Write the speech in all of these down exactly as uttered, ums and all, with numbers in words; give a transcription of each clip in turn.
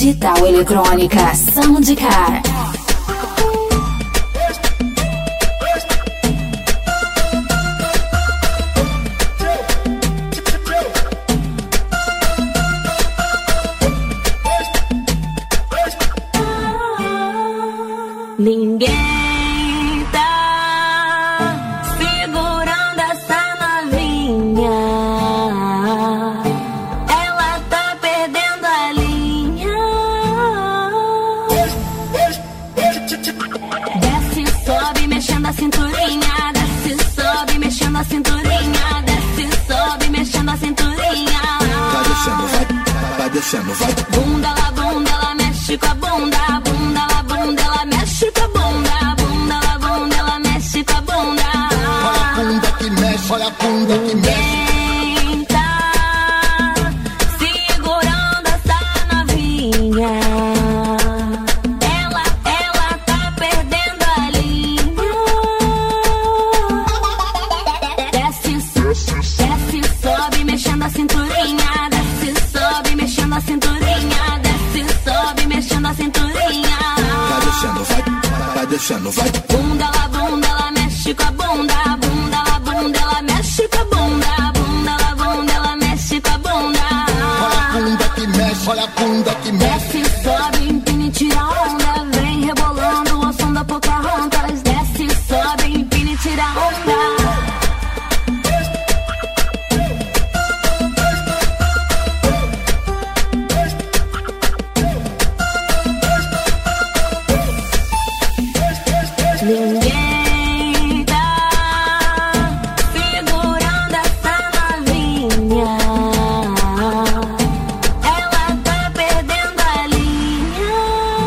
Digital Eletrônica Soundcar. Ninguém tá segurando essa novinha. Ela tá perdendo a linha. Desce, sobe, mexendo a cinturinha. Desce, sobe, mexendo a cinturinha. Desce, sobe, mexendo a cinturinha. Vai descendo, vai, vai descendo, vai. Bunda lá, bunda, ela mexe com a bunda. Bunda lá, bunda, ela mexe com a bunda. Bunda lá, bunda, ela mexe com a bunda. Olha a bunda que mexe, olha a bunda que mexe. Quem tá segurando essa novinha? Ela, ela tá perdendo a linha. Desce, desce, sobe, mexendo a cinturinha. Desce, sobe, mexendo a cinturinha. Desce, sobe, mexendo a cinturinha. Vai descendo, vai, vai descendo, vai. Bunda lá, bunda, ela mexe com a bunda. Bunda lá, bunda, ela mexe com a bunda. Bunda lá, bunda, ela mexe com a bunda. Olha a bunda que mexe, olha a bunda que mexe. Desce, sobe, empina e tira onda. Vem rebolando o som da Pocahontas. Desce, sobe, empina e tira onda. Ninguém tá segurando essa novinha. Ela tá perdendo a linha.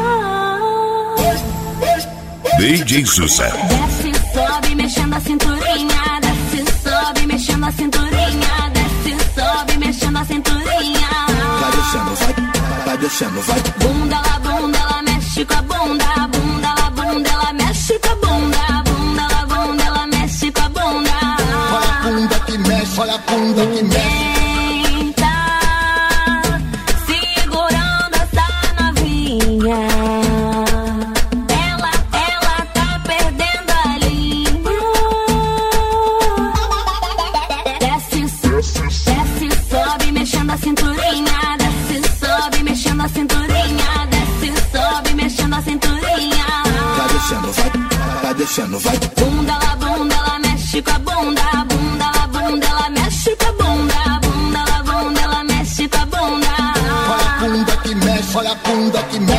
D J Sussa. Desce, sobe, mexendo a cinturinha. Desce, sobe, mexendo a cinturinha. Desce, sobe, mexendo a cinturinha. Vai descendo, vai, vai descendo, vai. Bunda lá, bunda, ela mexe com a bunda. Bunda lá, bunda, ela mexe com a bunda. Bunda lá, bunda, ela mexe com a bunda. Olha a bunda que mexe, olha a bunda que mexe. Quem tá segurando essa novinha? Ela, ela tá perdendo a linha. Desce, desce, sobe, mexendo a cinturinha. Desce, sobe, mexendo a cinturinha. Desce, sobe, mexendo a cinturinha. Vai descendo, vai, vai descendo, vai. Bunda lá, bunda, ela mexe com a bunda. Bunda lá, bunda, ela mexe com a bunda. Bunda lá, bunda, ela mexe com a bunda. Olha a bunda que mexe, olha a bunda que mexe.